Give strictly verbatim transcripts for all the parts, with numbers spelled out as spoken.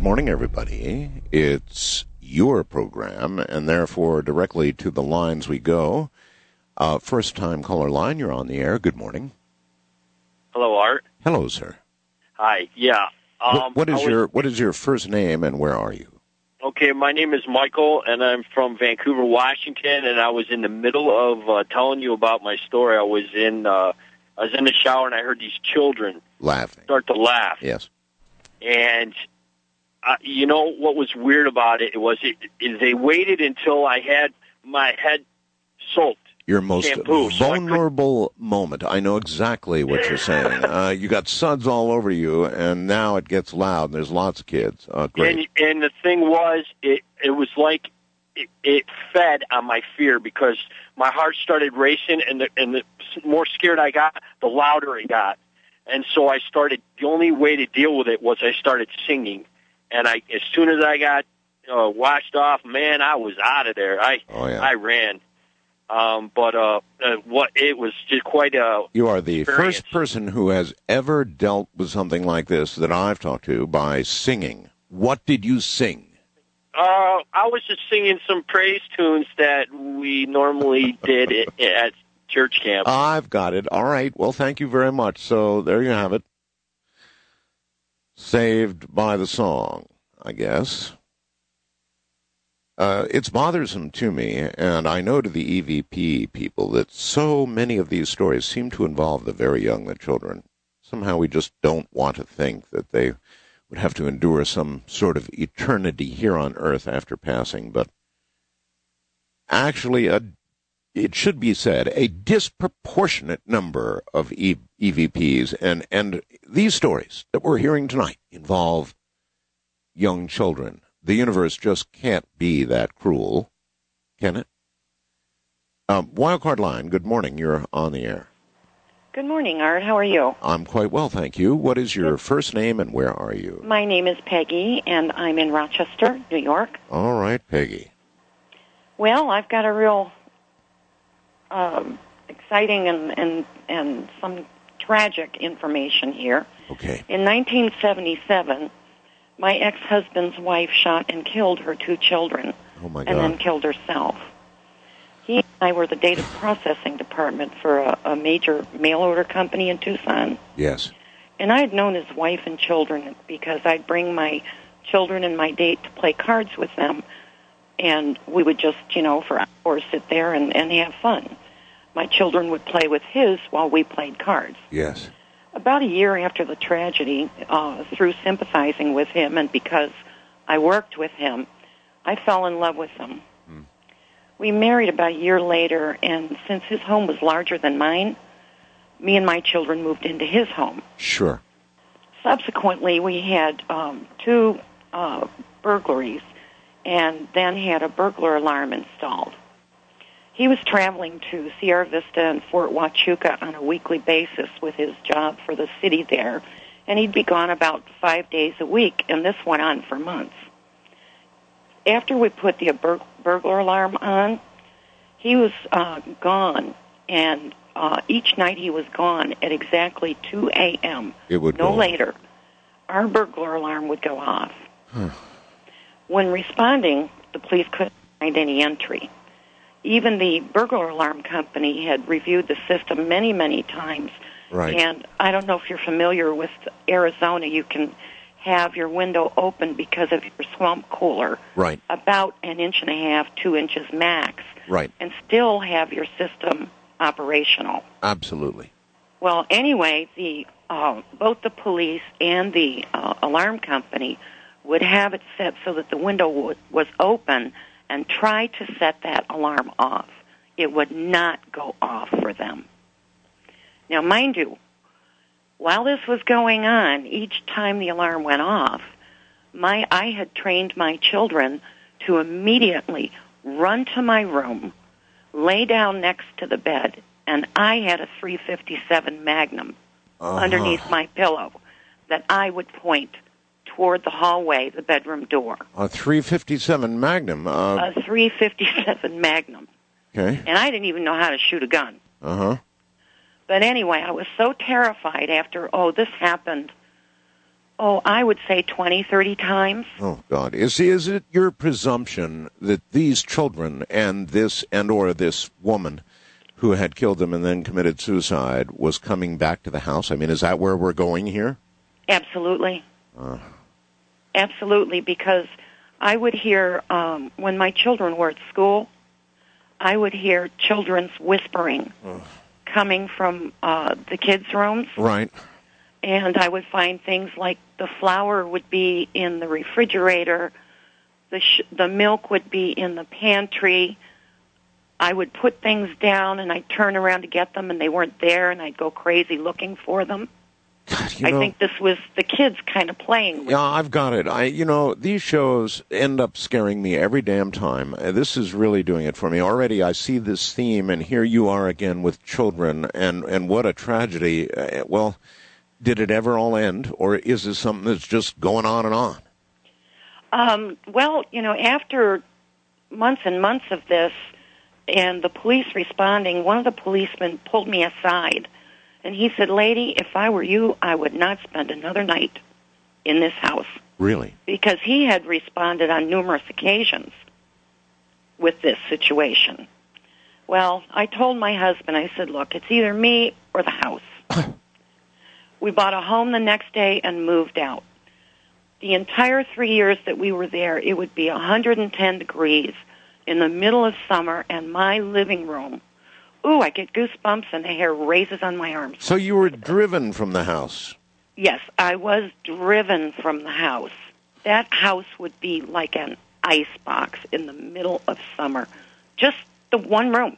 morning, everybody. It's your program, and therefore directly to the lines we go. Uh, first-time caller line, you're on the air. Good morning. Hello, Art. Hello, sir. Hi. Yeah. Um, what, what is was, your What is your first name, and where are you? Okay, my name is Michael, and I'm from Vancouver, Washington. And I was in the middle of uh, telling you about my story. I was in uh, I was in the shower, and I heard these children laughing, start to laugh. Yes. And uh, you know what was weird about it was it, is they waited until I had my head soaked. Your most shampoo, vulnerable so I moment. I know exactly what you're saying. Uh, you got suds all over you, and now it gets loud, and there's lots of kids. Uh, great. And, and the thing was, it, it was like it, it fed on my fear because my heart started racing, and the, and the more scared I got, the louder it got. And so I started, the only way to deal with it was I started singing. And I, as soon as I got uh, washed off, man, I was out of there. I, oh, yeah. I ran. Um, but uh, uh, what it was just quite a. You are the experience. first person who has ever dealt with something like this that I've talked to by singing. What did you sing? Uh, I was just singing some praise tunes that we normally did at, at church camp. I've got it. All right. Well, thank you very much. So there you have it. Saved by the song, I guess. Uh, it's bothersome to me, and I know to the E V P people that so many of these stories seem to involve the very young, the children. Somehow we just don't want to think that they would have to endure some sort of eternity here on Earth after passing, but actually, a, it should be said, a disproportionate number of e- EVPs, and, and these stories that we're hearing tonight involve young children. The universe just can't be that cruel, can it? Um, Wildcard Line, good morning. You're on the air. Good morning, Art. How are you? I'm quite well, thank you. What is your first name and where are you? My name is Peggy, and I'm in Rochester, New York. All right, Peggy. Well, I've got a real um, exciting and, and, and some tragic information here. Okay. In nineteen seventy-seven, my ex-husband's wife shot and killed her two children. Oh, my God. And then killed herself. He and I were the data processing department for a, a major mail order company in Tucson. Yes. And I had known his wife and children because I'd bring my children and my date to play cards with them. And we would just, you know, for hours sit there and, and have fun. My children would play with his while we played cards. Yes. About a year after the tragedy, uh, through sympathizing with him and because I worked with him, I fell in love with him. Hmm. We married about a year later, and since his home was larger than mine, me and my children moved into his home. Sure. Subsequently, we had um, two uh, burglaries and then had a burglar alarm installed. He was traveling to Sierra Vista and Fort Huachuca on a weekly basis with his job for the city there, and he'd be gone about five days a week, and this went on for months. After we put the bur- burglar alarm on, he was uh, gone, and uh, each night he was gone at exactly two a.m., it would no go later, our burglar alarm would go off. Huh. When responding, the police couldn't find any entry. Even the burglar alarm company had reviewed the system many, many times. Right. And I don't know if you're familiar with Arizona. You can have your window open because of your swamp cooler. Right. About an inch and a half, two inches max. Right. And still have your system operational. Absolutely. Well, anyway, the uh, both the police and the uh, alarm company would have it set so that the window w- was open and try to set that alarm off. It would not go off for them. Now, mind you, while this was going on, each time the alarm went off, my I had trained my children to immediately run to my room, lay down next to the bed, and I had a three fifty-seven Magnum uh-huh. underneath my pillow that I would point toward the hallway, the bedroom door. A three fifty-seven Magnum? Uh... A three fifty-seven Magnum. Okay. And I didn't even know how to shoot a gun. Uh-huh. But anyway, I was so terrified after, oh, this happened Oh, I would say twenty, thirty times. Oh, God. Is, is it your presumption that these children and this and or this woman who had killed them and then committed suicide was coming back to the house? I mean, is that where we're going here? Absolutely. Uh. Absolutely, because I would hear, um, when my children were at school, I would hear children's whispering uh. coming from uh, the kids' rooms. Right. And I would find things like the flour would be in the refrigerator, the sh- the milk would be in the pantry. I would put things down, and I'd turn around to get them, and they weren't there, and I'd go crazy looking for them. God, you I know, think this was the kids kind of playing with Yeah, I've got it. I, you know, these shows end up scaring me every damn time. Uh, This is really doing it for me. Already I see this theme, and here you are again with children, and, and what a tragedy. Uh, well... Did it ever all end, or is this something that's just going on and on? Um, well, you know, after months and months of this, and the police responding, one of the policemen pulled me aside, and he said, "Lady, if I were you, I would not spend another night in this house." Really? Because he had responded on numerous occasions with this situation. Well, I told my husband, I said, "Look, it's either me or the house." We bought a home the next day and moved out. The entire three years that we were there, it would be one hundred ten degrees in the middle of summer, and my living room, ooh, I get goosebumps and the hair raises on my arms. So you were driven from the house? Yes, I was driven from the house. That house would be like an ice box in the middle of summer. Just the one room.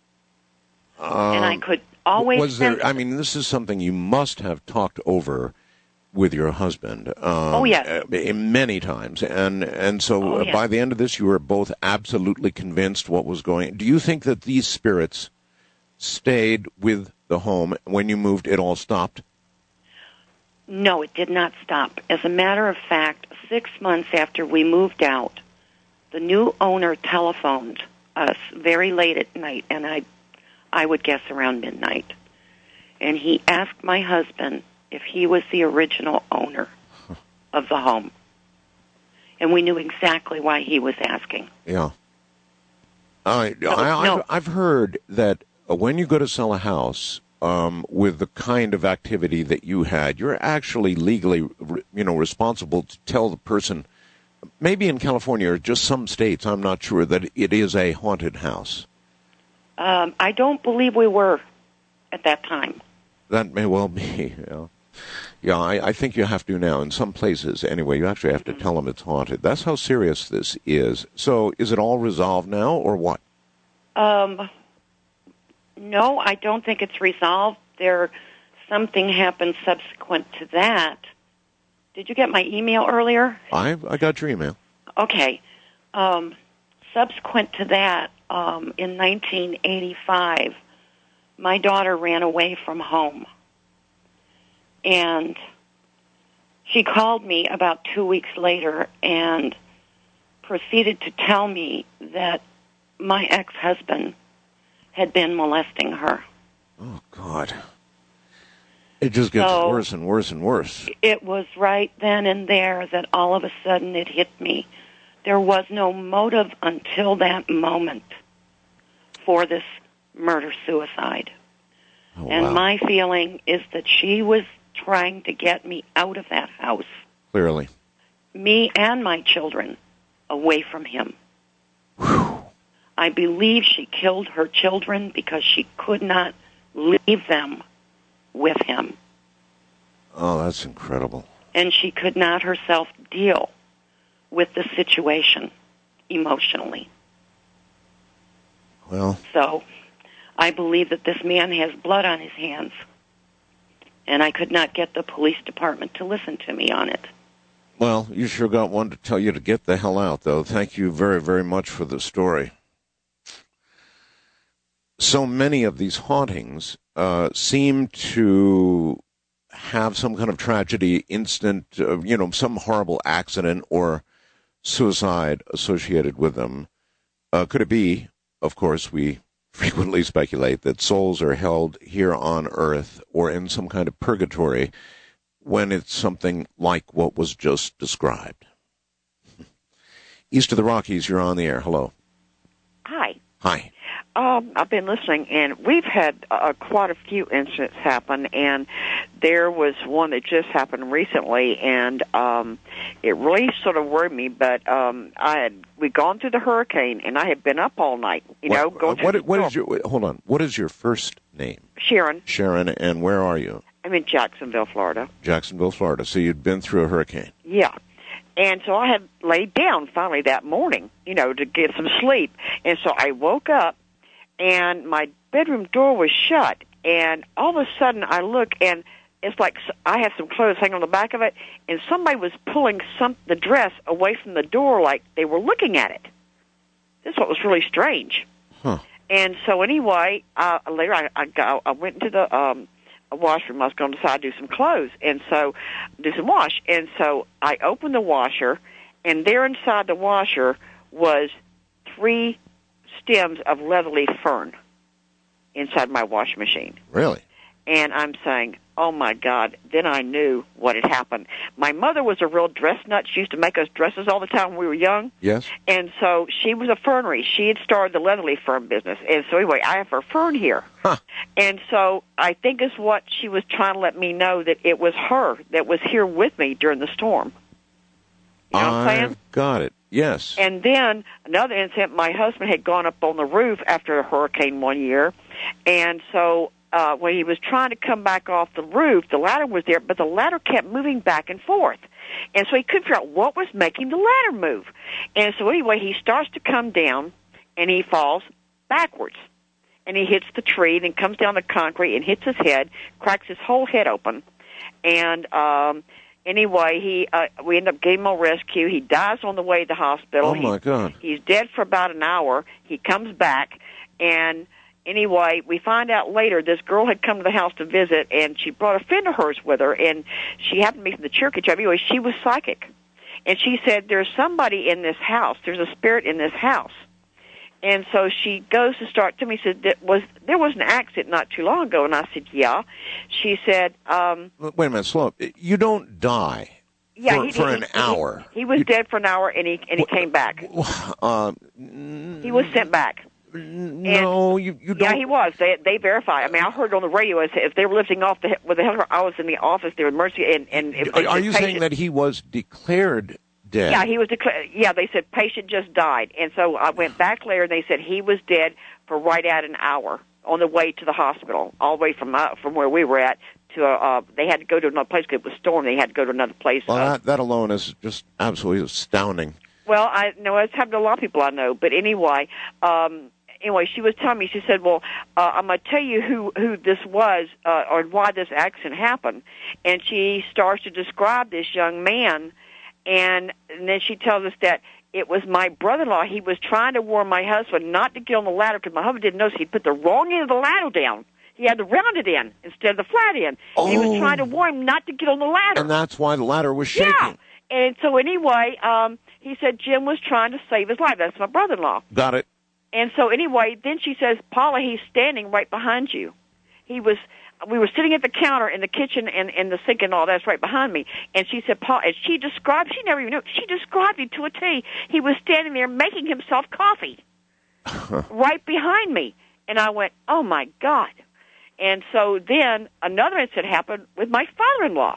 Um, and I could always... Was there, I mean, this is something you must have talked over with your husband. Um, oh, yes. Uh, many times. And and so oh, uh, yes. by the end of this, you were both absolutely convinced what was going... Do you think that these spirits stayed with the home when you moved, it all stopped? No, it did not stop. As a matter of fact, six months after we moved out, the new owner telephoned us very late at night, and I, I would guess around midnight. And he asked my husband if he was the original owner of the home. And we knew exactly why he was asking. Yeah. I, So, I, no. I've, I've heard that when you go to sell a house... Um, with the kind of activity that you had, you're actually legally, you know, responsible to tell the person, maybe in California or just some states, I'm not sure, that it is a haunted house. Um, I don't believe we were at that time. That may well be, yeah. Yeah, I, I think you have to now. In some places, anyway, you actually have to tell them it's haunted. That's how serious this is. So is it all resolved now, or what? Um... No, I don't think it's resolved. There, something happened subsequent to that. Did you get my email earlier? I I got your email. Okay. Um, subsequent to that, um, in nineteen eighty-five, my daughter ran away from home. And she called me about two weeks later and proceeded to tell me that my ex-husband had been molesting her. Oh, God. It just gets so worse and worse and worse. It was right then and there that all of a sudden it hit me. There was no motive until that moment for this murder-suicide. Oh, and wow. my feeling is that she was trying to get me out of that house. Clearly. Me and my children away from him. Whew. I believe she killed her children because she could not leave them with him. Oh, that's incredible. And she could not herself deal with the situation emotionally. Well. So I believe that this man has blood on his hands, and I could not get the police department to listen to me on it. Well, you sure got one to tell you to get the hell out, though. Thank you very, very much for the story. So many of these hauntings uh, seem to have some kind of tragedy, instant, uh, you know, some horrible accident or suicide associated with them. Uh, could it be, of course, we frequently speculate that souls are held here on earth or in some kind of purgatory when it's something like what was just described. East of the Rockies, you're on the air. Hello. Hi. Hi. Um, I've been listening, and we've had uh, quite a few incidents happen, and there was one that just happened recently, and um, it really sort of worried me, but um, I had we'd gone through the hurricane, and I had been up all night, you what, know, going what, through what the is your, wait, hold on, what is your first name? Sharon. Sharon, and where are you? I'm in Jacksonville, Florida. Jacksonville, Florida. So you'd been through a hurricane. Yeah. And so I had laid down finally that morning, you know, to get some sleep. And so I woke up, and my bedroom door was shut. And all of a sudden I look, and it's like I had some clothes hanging on the back of it, and somebody was pulling some the dress away from the door like they were looking at it. This is what was really strange. Huh. And so anyway, uh, later I, I, got, I went into the um, washroom. I was going to decide to do some clothes, and so do some wash. And so I opened the washer, and there inside the washer was three stems of leatherleaf fern inside my washing machine. Really? And I'm saying, oh, my God, then I knew what had happened. My mother was a real dress nut. She used to make us dresses all the time when we were young. Yes. And so she was a fernery. She had started the leatherleaf fern business. And so anyway, I have her fern here. Huh. And so I think is what she was trying to let me know, that it was her that was here with me during the storm. You know what I'm saying? I've got it. Yes. And then another incident, my husband had gone up on the roof after a hurricane one year, and so uh, when he was trying to come back off the roof, the ladder was there, but the ladder kept moving back and forth. And so he couldn't figure out what was making the ladder move. And so anyway, he starts to come down, and he falls backwards. And he hits the tree, then comes down the concrete and hits his head, cracks his whole head open. And um, anyway, he uh, we end up getting him a rescue. He dies on the way to the hospital. Oh, my he, God. He's dead for about an hour. He comes back, and anyway, we find out later this girl had come to the house to visit, and she brought a friend of hers with her, and she happened to be from the Cherokee tribe. Anyway, she was psychic. And she said, there's somebody in this house. There's a spirit in this house. And so she goes to start to me, said, there was, there was an accident not too long ago. And I said, yeah. She said, um... Wait a minute, slow up. You don't die yeah, for, he, for he, an he, hour. He, he was you, dead for an hour, and he and he came back. Uh, he was sent back. No, and, you, you don't... Yeah, he was. They they verified. I mean, I heard on the radio as if they were lifting off the, with the helicopter. I was in the office there in Mercy, and... and if Are, are you patient, saying that he was declared dead? Yeah, he was declared. Yeah, they said patient just died, and so I went back later, and they said he was dead for right at an hour on the way to the hospital, all the way from uh, from where we were at to. Uh, they had to go to another place because it was storm. They had to go to another place. Well, uh, that, that alone is just absolutely astounding. Well, I know it's happened to a lot of people I know, but anyway. Um, Anyway, she was telling me, she said, well, uh, I'm going to tell you who, who this was uh, or why this accident happened. And she starts to describe this young man, and, and then she tells us that it was my brother-in-law. He was trying to warn my husband not to get on the ladder because my husband didn't notice he put the wrong end of the ladder down. He had the rounded end instead of the flat end. Oh. He was trying to warn him not to get on the ladder. And that's why the ladder was shaking. Yeah. And so anyway, um, he said Jim was trying to save his life. That's my brother-in-law. Got it. And so anyway, then she says, Paula, he's standing right behind you. He was, we were sitting at the counter in the kitchen and, and the sink and all that's right behind me. And she said, Paul, and she described, she never even knew, she described him to a T. He was standing there making himself coffee right behind me. And I went, oh my God. And so then another incident happened with my father-in-law.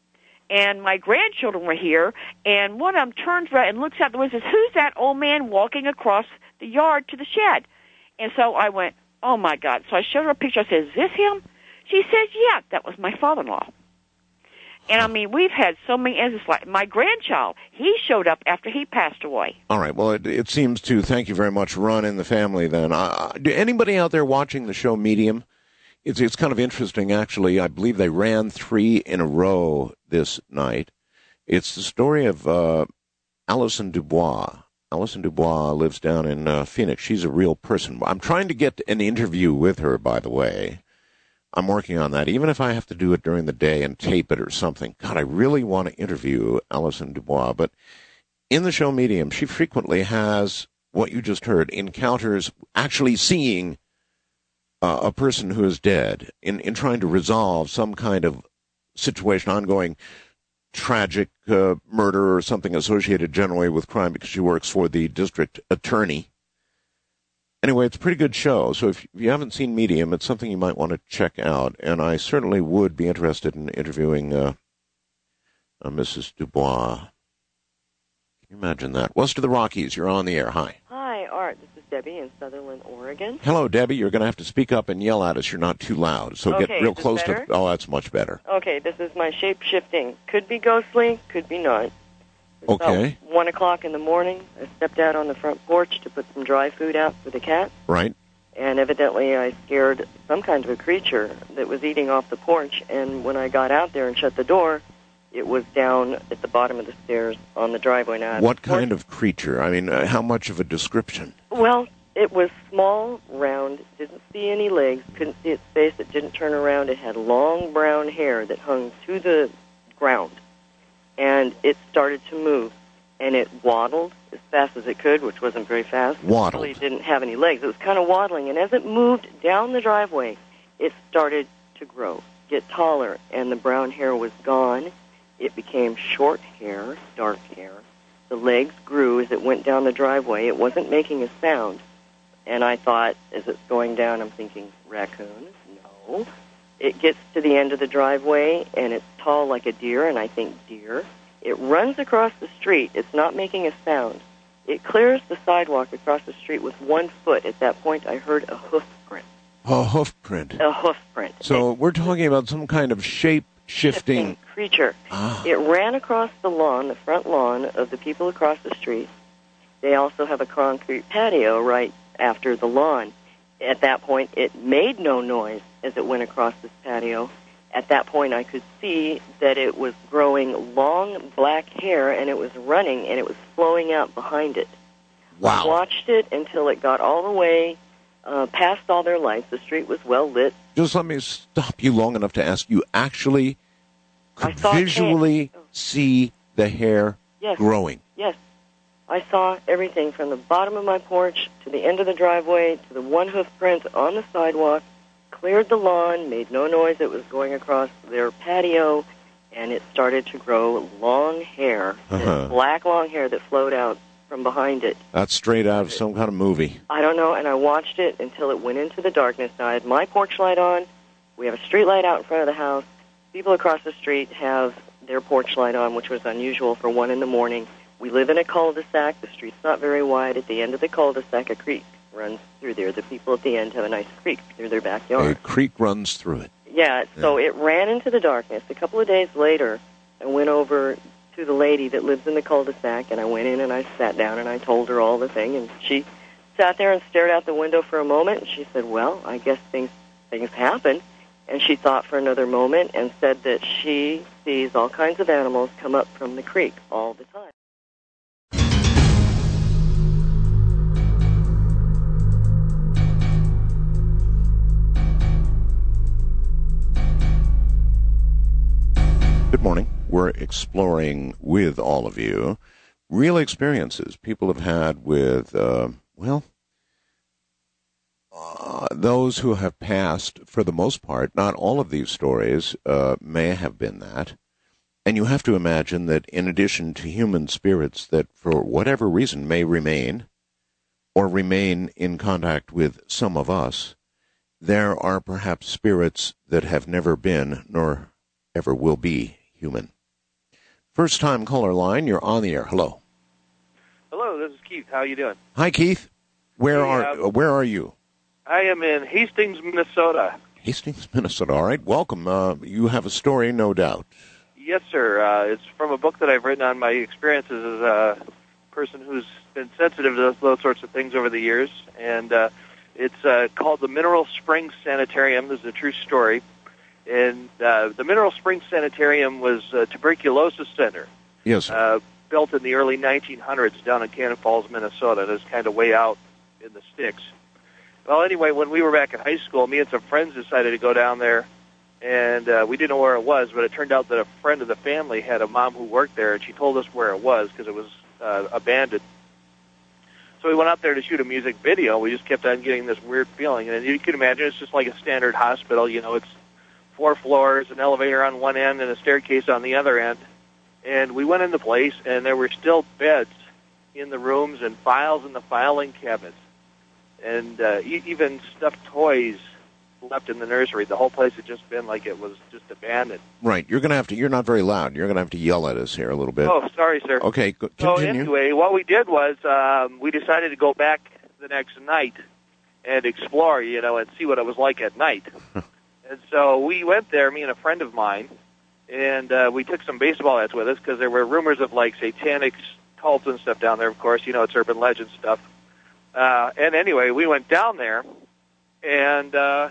And my grandchildren were here, and one of them turns around and looks out the window and says, who's that old man walking across the yard to the shed? And so I went, oh, my God. So I showed her a picture. I said, is this him? She says, yeah, that was my father-in-law. And, I mean, we've had so many instances. Like my grandchild, he showed up after he passed away. All right. Well, it, it seems to, thank you very much, run in the family then. Uh, do anybody out there watching the show Medium? It's it's kind of interesting, actually. I believe they ran three in a row this night. It's the story of uh, Alison Dubois. Alison Dubois lives down in uh, Phoenix. She's a real person. I'm trying to get an interview with her, by the way. I'm working on that, even if I have to do it during the day and tape it or something. God, I really want to interview Alison Dubois. But in the show Medium, she frequently has what you just heard, encounters actually seeing Uh, a person who is dead in, in trying to resolve some kind of situation, ongoing tragic uh, murder or something associated generally with crime because she works for the district attorney. Anyway, it's a pretty good show, so if you haven't seen Medium, it's something you might want to check out, and I certainly would be interested in interviewing uh, uh, Missus Dubois. Can you imagine that? West of the Rockies, you're on the air. Hi. Hi, Art. This is Debbie in Sutherland, Oregon. Hello, Debbie. You're going to have to speak up and yell at us. You're not too loud, so okay, get real is this close better? to... Oh, that's much better. Okay, this is my shape-shifting. Could be ghostly, could be not. It's Okay. About one o'clock in the morning, I stepped out on the front porch to put some dry food out for the cat, Right. and evidently I scared some kind of a creature that was eating off the porch, and when I got out there and shut the door, it was down at the bottom of the stairs on the driveway. Now, What kind of creature? I mean, uh, how much of a description? Well, it was small, round, didn't see any legs, couldn't see its face, it didn't turn around. It had long brown hair that hung to the ground, and it started to move, and it waddled as fast as it could, which wasn't very fast. Waddled. It really didn't have any legs. It was kind of waddling, and as it moved down the driveway, it started to grow, get taller, and the brown hair was gone. It became short hair, dark hair. The legs grew as it went down the driveway. It wasn't making a sound. And I thought, as it's going down, I'm thinking, raccoon? No. It gets to the end of the driveway, and it's tall like a deer, and I think deer. It runs across the street. It's not making a sound. It clears the sidewalk across the street with one foot. At that point, I heard a hoof print. A hoof print. A hoof print. So we're talking about some kind of shape-shifting... creature. Ah. It ran across the lawn, the front lawn of the people across the street. They also have a concrete patio right after the lawn. At that point, it made no noise as it went across this patio. At that point, I could see that it was growing long black hair, and it was running, and it was flowing out behind it. Wow. I watched it until it got all the way uh, past all their lights. The street was well lit. Just let me stop you long enough to ask, you actually could I saw it visually change. see the hair Yes. growing? Yes. I saw everything from the bottom of my porch to the end of the driveway to the one hoof print on the sidewalk, cleared the lawn, made no noise. It was going across their patio, and it started to grow long hair, Uh-huh. black long hair that flowed out from behind it. That's straight out of some kind of movie. I don't know, and I watched it until it went into the darkness. Now, I had my porch light on. We have a street light out in front of the house. People across the street have their porch light on, which was unusual for one in the morning. We live in a cul-de-sac. The street's not very wide. At the end of the cul-de-sac, a creek runs through there. The people at the end have a nice creek through their backyard. A creek runs through it. Yeah, so Yeah. it ran into the darkness. A couple of days later, I went over to the lady that lives in the cul-de-sac, and I went in and I sat down and I told her all the thing, and she sat there and stared out the window for a moment, and she said, well, I guess things things happen. And she thought for another moment and said that she sees all kinds of animals come up from the creek all the time. Good morning. We're exploring with all of you real experiences people have had with, uh, well, uh, those who have passed for the most part. Not all of these stories uh, may have been that. And you have to imagine that in addition to human spirits that for whatever reason may remain or remain in contact with some of us, there are perhaps spirits that have never been nor ever will be human. First time caller line, you're on the air. Hello. Hello, this is Keith. How you doing? Hi, Keith. Where Hey, are uh, where are you? I am in Hastings, Minnesota. Hastings, Minnesota. All right, welcome. Uh, you have a story, no doubt. Yes, sir. Uh, it's from a book that I've written on my experiences as a person who's been sensitive to those, those sorts of things over the years. And uh, it's uh, called The Mineral Springs Sanitarium. This is a true story. And uh, the Mineral Springs Sanitarium was a tuberculosis center. Yes, sir. Uh, built in the early nineteen hundreds down in Cannon Falls, Minnesota. That's kind of way out in the sticks. Well, anyway, when we were back in high school, me and some friends decided to go down there, and uh, we didn't know where it was, but it turned out that a friend of the family had a mom who worked there, and she told us where it was because it was uh, abandoned. So we went out there to shoot a music video. We just kept on getting this weird feeling, and you can imagine it's just like a standard hospital. You know, it's four floors, an elevator on one end, and a staircase on the other end. And we went in the place, and there were still beds in the rooms and files in the filing cabinets, and uh, e- even stuffed toys left in the nursery. The whole place had just been like it was just abandoned. Right. You're going to have to, you're not very loud. You're going to have to yell at us here a little bit. Oh, sorry, sir. Okay, go, So continue. anyway, what we did was um, we decided to go back the next night and explore, you know, and see what it was like at night. And so we went there, me and a friend of mine, and uh, we took some baseball bats with us because there were rumors of, like, satanic cults and stuff down there, of course. You know, it's urban legend stuff. Uh, and anyway, we went down there, and uh,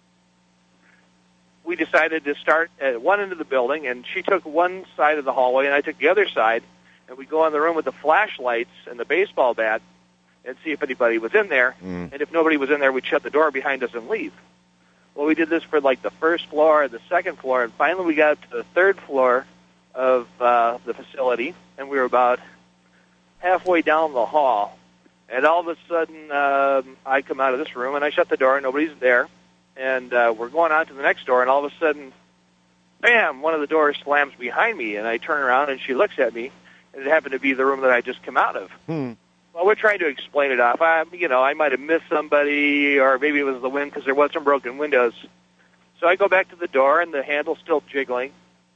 we decided to start at one end of the building, and she took one side of the hallway, and I took the other side, and we'd go in the room with the flashlights and the baseball bat and see if anybody was in there. Mm. And if nobody was in there, we'd shut the door behind us and leave. Well, we did this for, like, the first floor and the second floor, and finally we got up to the third floor of uh, the facility, and we were about halfway down the hall. And all of a sudden, um, I come out of this room, and I shut the door, and nobody's there. And uh, we're going on to the next door, and all of a sudden, bam, one of the doors slams behind me, and I turn around, and she looks at me, and it happened to be the room that I just come out of. Hmm. Well, we're trying to explain it off. I, you know, I might have missed somebody, or maybe it was the wind because there was some broken windows. So I go back to the door, and the handle's still jiggling.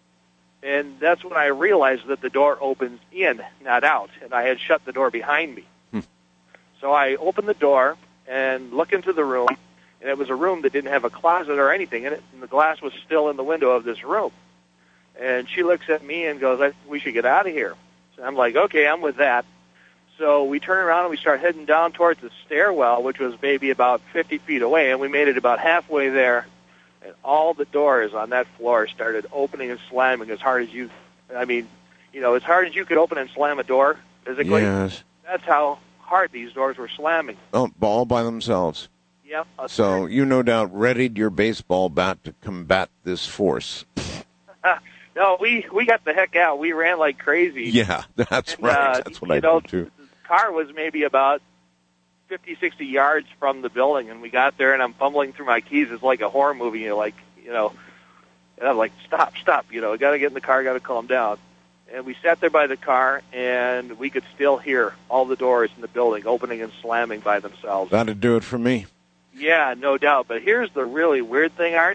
And that's when I realized that the door opens in, not out, and I had shut the door behind me. Hmm. So I open the door and look into the room, and it was a room that didn't have a closet or anything in it, and the glass was still in the window of this room. And she looks at me and goes, I, we should get out of here. So I'm like, okay, I'm with that. So we turn around and we start heading down towards the stairwell, which was maybe about fifty feet away, and we made it about halfway there, and all the doors on that floor started opening and slamming as hard as you, I mean, you know, as hard as you could open and slam a door physically. Yes. That's how hard these doors were slamming. Oh, all by themselves. Yep. So you no doubt readied your baseball bat to combat this force. No, we, we got the heck out. We ran like crazy. Yeah, that's And, right. uh, That's what you I know, do, too. The car was maybe about fifty, sixty yards from the building, and we got there, and I'm fumbling through my keys. It's like a horror movie. You're like, you know, and I'm like, stop, stop. You know, I got to get in the car, got to calm down. And we sat there by the car, and we could still hear all the doors in the building opening and slamming by themselves. That'd do it for me. Yeah, no doubt. But here's the really weird thing, Art.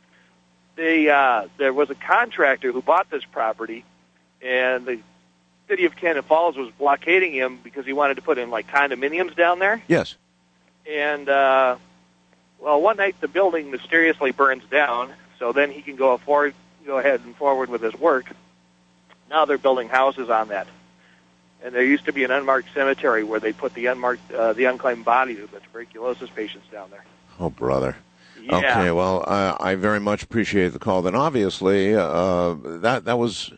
They, uh, there was a contractor who bought this property, and the city of Cannon Falls was blockading him because he wanted to put in, like, condominiums down there. Yes. And, uh, well, one night the building mysteriously burns down, so then he can go, forward, go ahead and forward with his work. Now they're building houses on that. And there used to be an unmarked cemetery where they put the unmarked, uh, the unclaimed bodies of the tuberculosis patients down there. Oh, brother. Yeah. Okay, well, I, I very much appreciate the call. Then obviously, uh, that that was,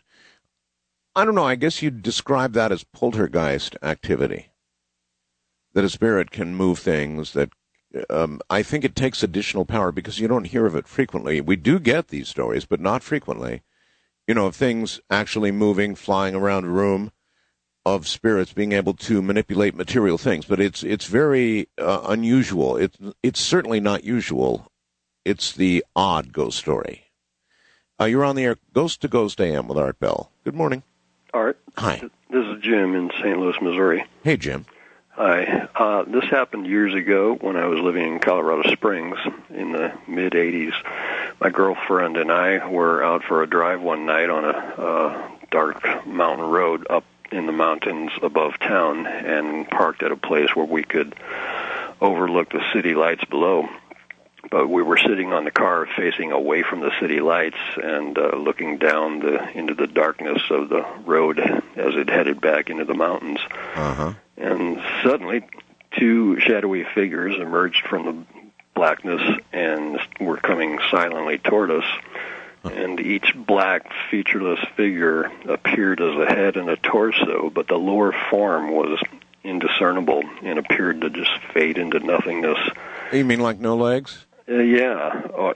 I don't know, I guess you'd describe that as poltergeist activity. That a spirit can move things, that um, I think it takes additional power because you don't hear of it frequently. We do get these stories, but not frequently. You know, of things actually moving, flying around a room, of spirits being able to manipulate material things. But it's it's very uh, unusual. It's, it's certainly not usual. It's the odd ghost story. Uh, you're on the air, Ghost to Ghost A M with Art Bell. Good morning. Art. Hi. This is Jim in Saint Louis, Missouri. Hey, Jim. Hi. Uh, this happened years ago when I was living in Colorado Springs in the mid-eighties. My girlfriend and I were out for a drive one night on a uh, dark mountain road up in the mountains above town and parked at a place where we could overlook the city lights below. But we were sitting on the car facing away from the city lights and uh, looking down the into the darkness of the road as it headed back into the mountains. Uh-huh. And suddenly, two shadowy figures emerged from the blackness and were coming silently toward us. And each black, featureless figure appeared as a head and a torso, but the lower form was indiscernible and appeared to just fade into nothingness. You mean like no legs? Uh, yeah. Oh,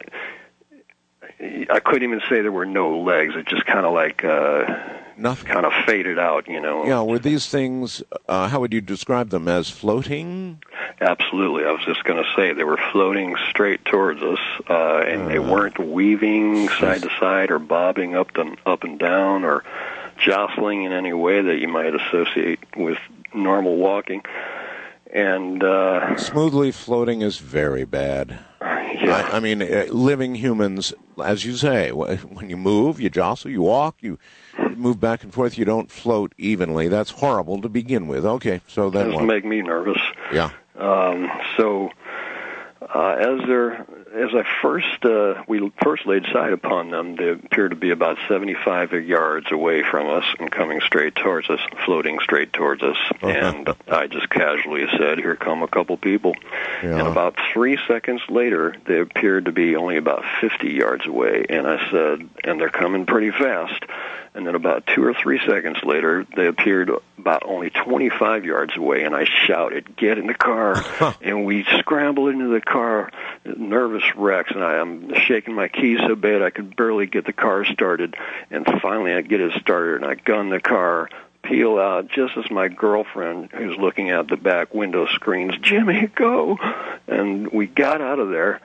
I couldn't even say there were no legs. It just kind of like uh, Nothing. kind of faded out, you know. Yeah, were these things, uh, how would you describe them, as floating? Absolutely. I was just going to say they were floating straight towards us, uh, and uh, they weren't weaving side to side or bobbing up and up and down or jostling in any way that you might associate with normal walking. And uh, smoothly floating is very bad. Yeah. I, I mean, uh, living humans, as you say, when you move, you jostle, you walk, you move back and forth, you don't float evenly. That's horrible to begin with. Okay, so then what? what? Make me nervous. Yeah. Um, so uh, as they're as I first uh, we first laid sight upon them, they appeared to be about seventy-five yards away from us and coming straight towards us, floating straight towards us. Uh-huh. And I just casually said, "Here come a couple people." Yeah. And about three seconds later, they appeared to be only about fifty yards away. And I said, "And they're coming pretty fast." And then about two or three seconds later, they appeared about only twenty-five yards away, and I shouted, "Get in the car!" And we scrambled into the car, nervous wrecks, and I, I'm shaking my keys so bad I could barely get the car started. And finally I get it started, and I gun the car, peel out just as my girlfriend, who's looking out the back window, screams, "Jimmy, go!" And we got out of there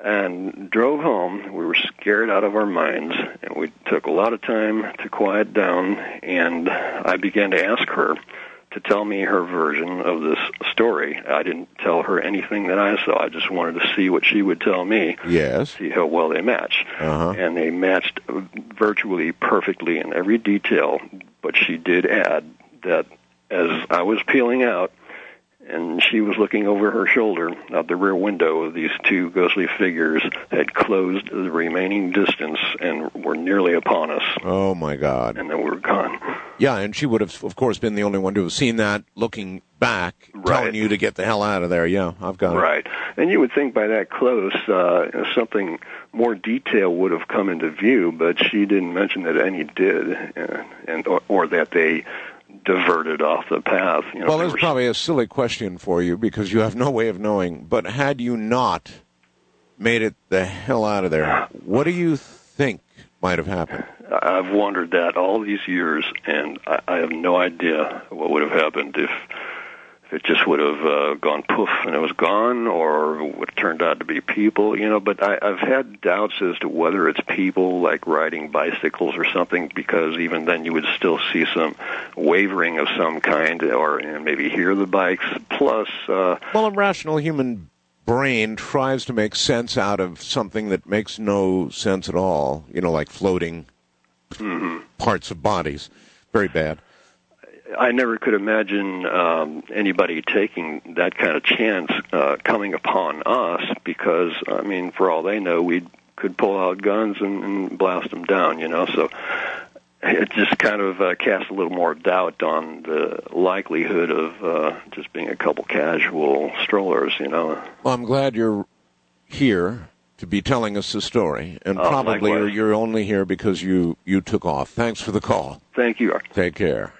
and drove home. We were scared out of our minds, and we took a lot of time to quiet down, and I began to ask her to tell me her version of this story. I didn't tell her anything that I saw. I just wanted to see what she would tell me. Yes. See how well they match. Uh-huh. And they matched virtually perfectly in every detail, but she did add that as I was peeling out, and she was looking over her shoulder out the rear window, these two ghostly figures had closed the remaining distance and were nearly upon us. Oh, my God. And then we were gone. Yeah, and she would have, of course, been the only one to have seen that, looking back, right. telling you to get the hell out of there. Yeah, I've got it. Right. And you would think by that close, uh, something more detail would have come into view, but she didn't mention that any did, uh, and or, or that they diverted off the path. You know, well, there's probably a silly question for you because you have no way of knowing, but had you not made it the hell out of there, what do you think might have happened? I've wondered that all these years, and I, I have no idea what would have happened if, if it just would have uh, gone poof and it was gone, or would have turned out to be people, you know, but I, I've had doubts as to whether it's people, like riding bicycles or something, because even then you would still see some wavering of some kind, or you know, maybe hear the bikes, plus... Uh, well, a rational human brain tries to make sense out of something that makes no sense at all, you know, like floating mm-hmm. parts of bodies. Very bad. I never could imagine um, anybody taking that kind of chance uh, coming upon us because, I mean, for all they know, we could pull out guns and, and blast them down, you know, so it just kind of uh, casts a little more doubt on the likelihood of uh, just being a couple casual strollers, you know. Well, I'm glad you're here to be telling us the story, and oh, probably you're, likewise. you're only here because you, you took off. Thanks for the call. Thank you. Take care.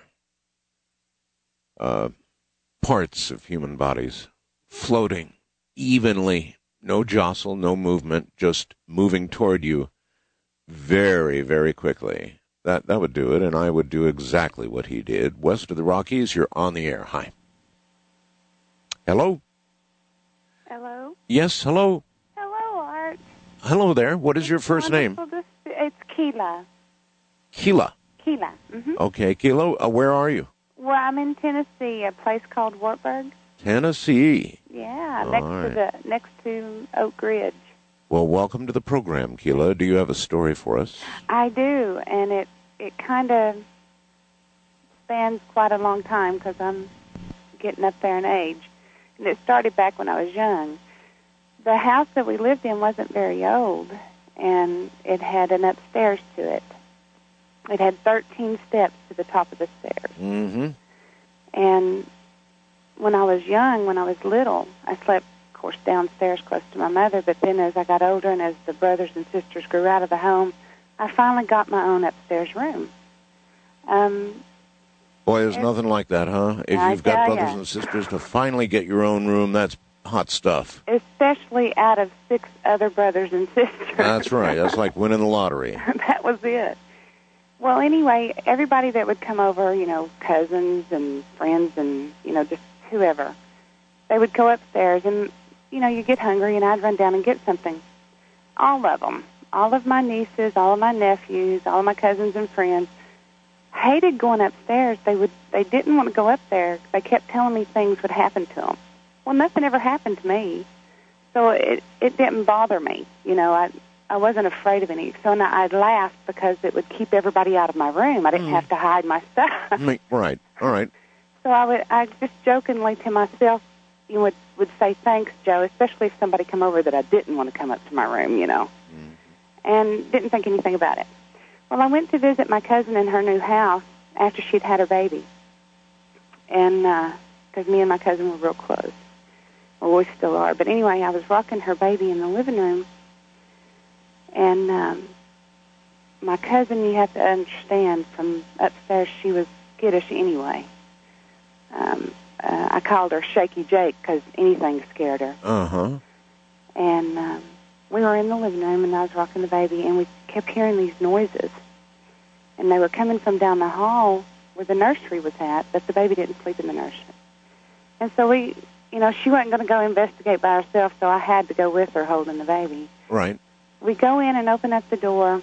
Uh, parts of human bodies floating evenly, no jostle, no movement, just moving toward you very, very quickly. That that would do it, and I would do exactly what he did. West of the Rockies, you're on the air. Hi. Hello? Hello? Yes, hello. Hello, Art. Hello there. What is your first name? This, it's Keela. Keela. Keela. Mm-hmm. Okay, Keela, uh, where are you? Well, I'm in Tennessee, a place called Wartburg. Tennessee. Yeah, All next right. to the next to Oak Ridge. Well, welcome to the program, Keela. Do you have a story for us? I do, and it it kind of spans quite a long time because I'm getting up there in age. And it started back when I was young. The house that we lived in wasn't very old, and it had an upstairs to it. It had thirteen steps to the top of the stairs. Mm-hmm. And when I was young, when I was little, I slept, of course, downstairs close to my mother. But then as I got older and as the brothers and sisters grew out of the home, I finally got my own upstairs room. Um, Boy, there's nothing like that, huh? If I you've got tell brothers ya. and sisters to finally get your own room, that's hot stuff. especially out of six other brothers and sisters. That's right. That's like winning the lottery. That was it. Well, anyway, everybody that would come over, you know, cousins and friends and, you know, just whoever, they would go upstairs, and, you know, you get hungry, and I'd run down and get something. All of them, all of my nieces, all of my nephews, all of my cousins and friends hated going upstairs. They would, they didn't want to go up there. They kept telling me things would happen to them. Well, nothing ever happened to me, so it it didn't bother me. You know, I I wasn't afraid of any. So I laughed because it would keep everybody out of my room. I didn't mm. have to hide my stuff. Right. All right. So I would, I just jokingly to myself, you know, would would say thanks, Joe, especially if somebody come over that I didn't want to come up to my room, you know, mm. and didn't think anything about it. Well, I went to visit my cousin in her new house after she'd had her baby, and because uh, me and my cousin were real close. Well, we still are. But anyway, I was rocking her baby in the living room, and um, my cousin, you have to understand, from upstairs, she was skittish anyway. Um, uh, I called her Shaky Jake because anything scared her. Uh-huh. And um, we were in the living room, and I was rocking the baby, and we kept hearing these noises. And they were coming from down the hall where the nursery was at, but the baby didn't sleep in the nursery. And so we... You know, she wasn't going to go investigate by herself, so I had to go with her holding the baby. Right. We go in and open up the door,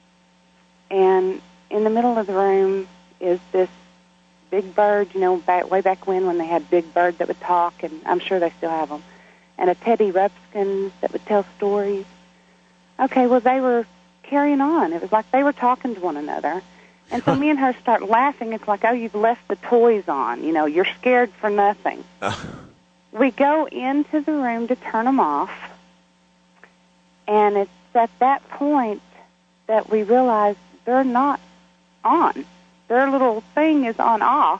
and in the middle of the room is this big bird, you know, back, way back when when they had big birds that would talk, and I'm sure they still have them, and a Teddy Ruxpin that would tell stories. Okay, well, they were carrying on. It was like they were talking to one another. And so me and her start laughing. It's like, oh, you've left the toys on. You know, you're scared for nothing. Uh. We go into the room to turn them off, and it's at that point that we realize they're not on. Their little thing is on off,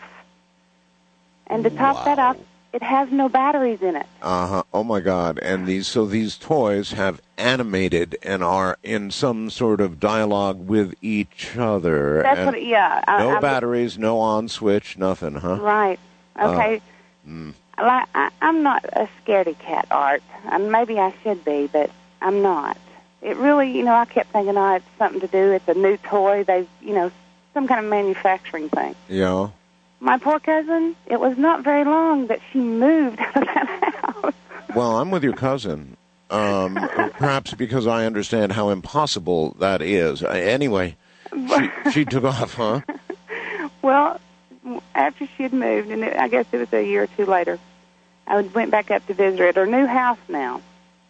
and to top wow. that off, it has no batteries in it. Uh-huh. Oh, my God. And these so these toys have animated and are in some sort of dialogue with each other. That's and what, yeah. No I, batteries, no on switch, nothing, huh? Right. Okay. Uh, mm. Like, I, I'm not a scaredy cat, Art. And maybe I should be, but I'm not. It really, you know, I kept thinking, oh, it's something to do. It's a new toy. They, you know, some kind of manufacturing thing. Yeah. My poor cousin, it was not very long that she moved out of that house. Well, I'm with your cousin, um, perhaps because I understand how impossible that is. Uh, anyway, she, she took off, huh? Well, after she had moved, and it, I guess it was a year or two later, I went back up to visit her at her new house now.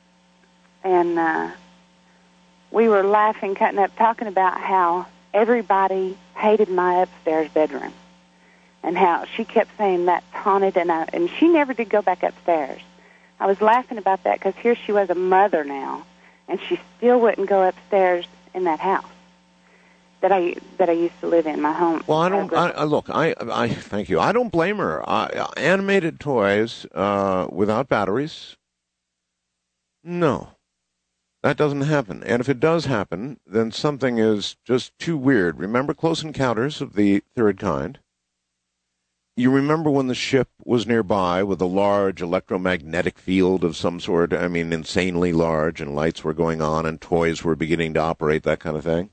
And uh, we were laughing, cutting up, talking about how everybody hated my upstairs bedroom. And how she kept saying that's haunted, and, I, and she never did go back upstairs. I was laughing about that because here she was a mother now, and she still wouldn't go upstairs in that house that I that I used to live in, my home. Well, I don't. I, I, look, I, I thank you. I don't blame her. I, animated toys uh, without batteries. No, that doesn't happen. And if it does happen, then something is just too weird. Remember Close Encounters of the Third Kind? You remember when the ship was nearby with a large electromagnetic field of some sort? I mean, insanely large, and lights were going on, and toys were beginning to operate, that kind of thing.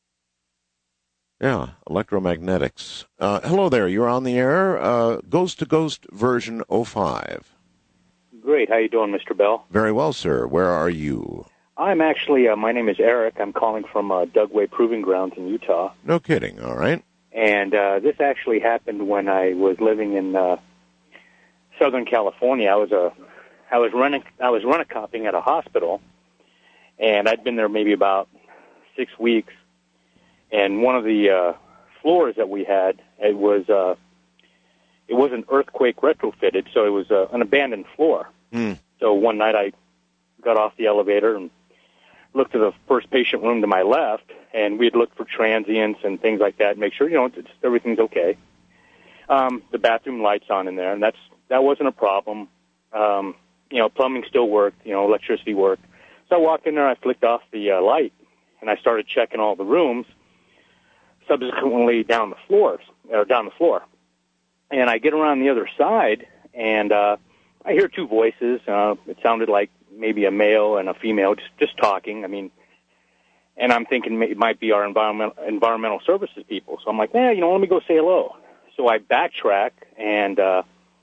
Yeah, electromagnetics. Uh, hello there, you're on the air. Uh, Ghost to Ghost version oh five. Great, how you doing, Mister Bell? Very well, sir. Where are you? I'm actually, uh, my name is Eric. I'm calling from uh, Dugway Proving Grounds in Utah. No kidding, all right. And uh, this actually happened when I was living in uh, Southern California. I was a, I was running, I was run-a-copping at a hospital, and I'd been there maybe about six weeks. And one of the uh, floors that we had, it was uh, it wasn't earthquake retrofitted, so it was uh, an abandoned floor. Mm. So one night I got off the elevator and looked to the first patient room to my left, and we had looked for transients and things like that, make sure you know it's, everything's okay. Um, the bathroom lights on in there, and that's that wasn't a problem. Um, you know, plumbing still worked. You know, electricity worked. So I walked in there, I flicked off the uh, light, and I started checking all the rooms. Subsequently, down the floors, or down the floor, and I get around the other side, and uh, I hear two voices. Uh, it sounded like maybe a male and a female, just just talking. I mean, and I'm thinking it might be our environmental environmental services people. So I'm like, eh, you know, let me go say hello. So I backtrack and uh,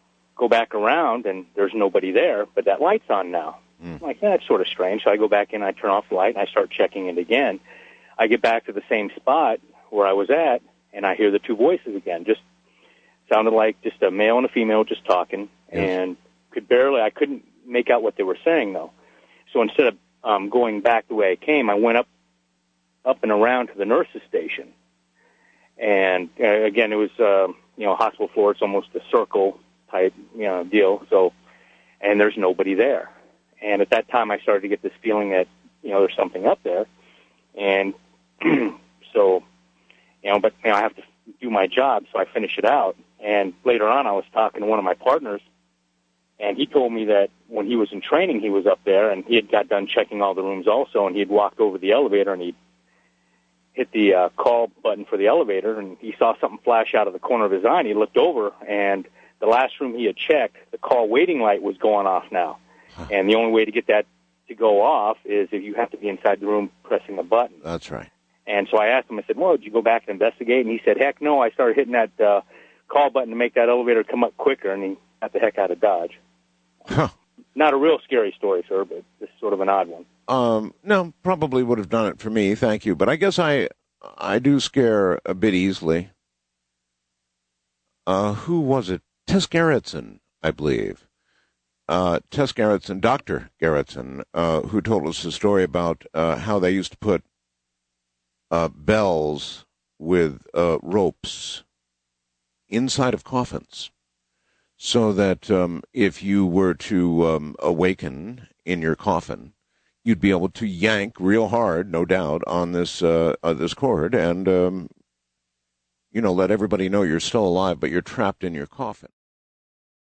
go back around, and there's nobody there, but that light's on now. Mm. I'm like, yeah, that's sort of strange. So I go back in, I turn off the light, and I start checking it again. I get back to the same spot where I was at, and I hear the two voices again. Just sounded like just a male and a female just talking, yes. and could barely, I couldn't make out what they were saying, though. So instead of um, going back the way I came, I went up, up and around to the nurse's station. And, uh, again, it was, uh, you know, hospital floor. It's almost a circle type, you know, deal. So, and there's nobody there. And at that time, I started to get this feeling that, you know, there's something up there. And so, you know, but, you know, I have to do my job, so I finish it out. And later on, I was talking to one of my partners, and he told me that when he was in training, he was up there, and he had got done checking all the rooms also, and he had walked over the elevator, and he hit the uh, call button for the elevator, and he saw something flash out of the corner of his eye, and he looked over, and the last room he had checked, the call waiting light was going off now. Huh. And the only way to get that to go off is if you have to be inside the room pressing a button. That's right. And so I asked him, I said, well, did you go back and investigate? And he said, heck no, I started hitting that uh, call button to make that elevator come up quicker, and he got the heck out of Dodge. Huh. Not a real scary story, sir, but this is sort of an odd one. Um, no, probably would have done it for me, thank you. But I guess I I do scare a bit easily. Uh, who was it? Tess Gerritsen, I believe. Uh, Tess Gerritsen, Doctor Gerritsen, uh, who told us a story about uh, how they used to put uh, bells with uh, ropes inside of coffins, so that um, if you were to um, awaken in your coffin, you'd be able to yank real hard, no doubt, on this uh, uh, this cord and, um, you know, let everybody know you're still alive, but you're trapped in your coffin.